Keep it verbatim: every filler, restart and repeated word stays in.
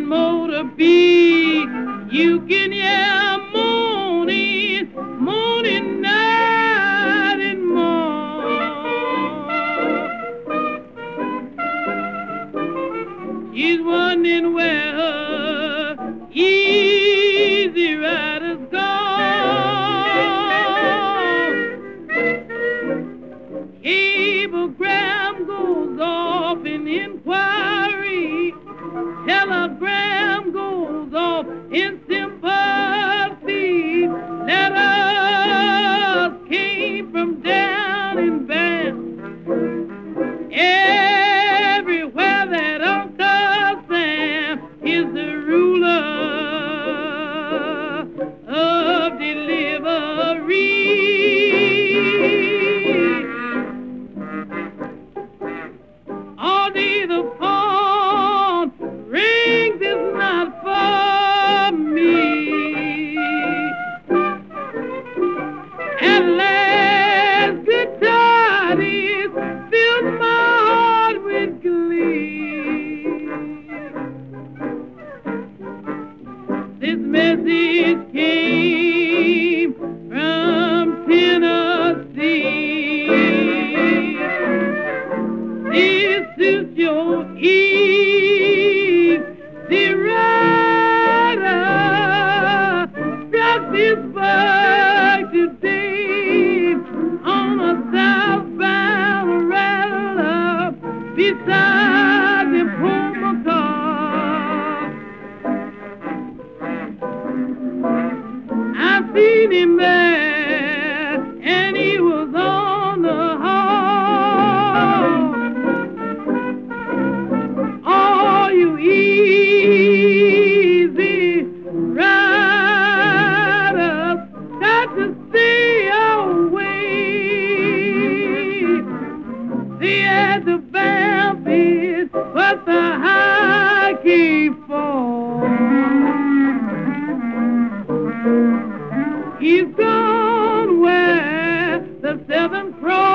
and motor B. You can hear morning, morning, night and more. She's wondering where her easy rider's gone. Cablegram goes off in inquiry. Telegram goes off in sympathy. Letters came from down in Bath. Everywhere that Uncle Sam is the ruler of delivery. All day the phone rings, is not for me. At last, good tidings fills my heart with glee. This message came from Tennessee. This is your easy rider. Struck this bug today on a southbound rattler beside the Puma car. I seen him there, and he was on the hall. All you easy riders got to stay away. They had the Bambi, but the high keep fall. He's gone where the Seven Cross